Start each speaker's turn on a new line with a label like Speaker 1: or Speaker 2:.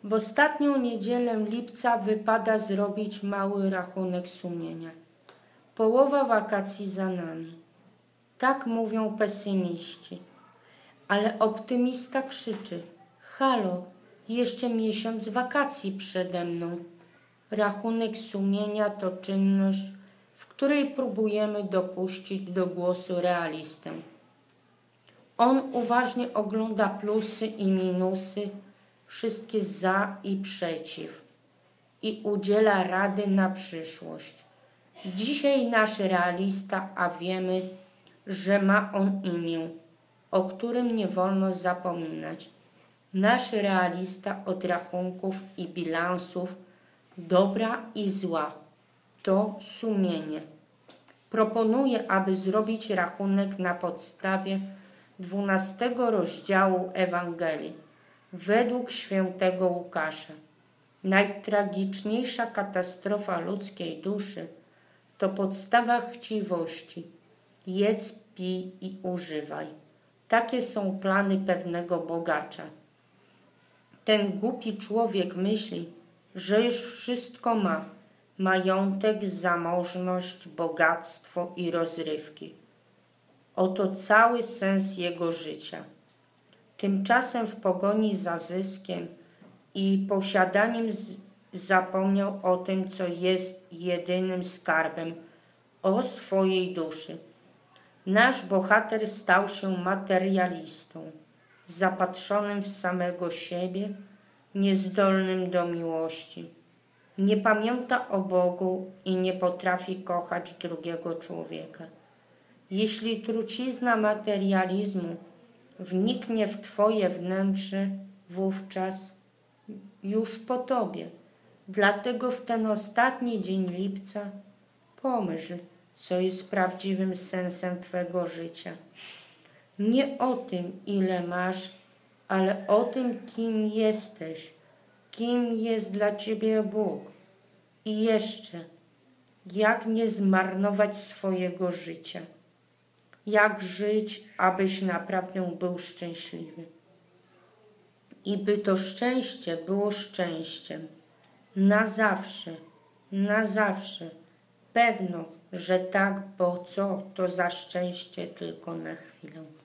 Speaker 1: W ostatnią niedzielę lipca wypada zrobić mały rachunek sumienia. Połowa wakacji za nami. Tak mówią pesymiści. Ale optymista krzyczy: halo, jeszcze miesiąc wakacji przede mną. Rachunek sumienia to czynność, w której próbujemy dopuścić do głosu realistę. On uważnie ogląda plusy i minusy, wszystkie za i przeciw i udziela rady na przyszłość. Dzisiaj nasz realista, a wiemy, że ma on imię, o którym nie wolno zapominać. Nasz realista od rachunków i bilansów, dobra i zła, to sumienie. Proponuję, aby zrobić rachunek na podstawie 12 rozdziału Ewangelii według świętego Łukasza. Najtragiczniejsza katastrofa ludzkiej duszy to podstawa chciwości. Jedz, pij i używaj. Takie są plany pewnego bogacza. Ten głupi człowiek myśli, że już wszystko ma. Majątek, zamożność, bogactwo i rozrywki. Oto cały sens jego życia. Tymczasem w pogoni za zyskiem i posiadaniem zapomniał o tym, co jest jedynym skarbem, o swojej duszy. Nasz bohater stał się materialistą, zapatrzonym w samego siebie, niezdolnym do miłości. Nie pamięta o Bogu i nie potrafi kochać drugiego człowieka. Jeśli trucizna materializmu wniknie w twoje wnętrze, wówczas już po tobie. Dlatego w ten ostatni dzień lipca pomyśl, co jest prawdziwym sensem twego życia. Nie o tym, ile masz, ale o tym, kim jesteś, kim jest dla ciebie Bóg. I jeszcze, jak nie zmarnować swojego życia. Jak żyć, abyś naprawdę był szczęśliwy. I by to szczęście było szczęściem. Na zawsze. Pewno, że tak, bo co to za szczęście tylko na chwilę.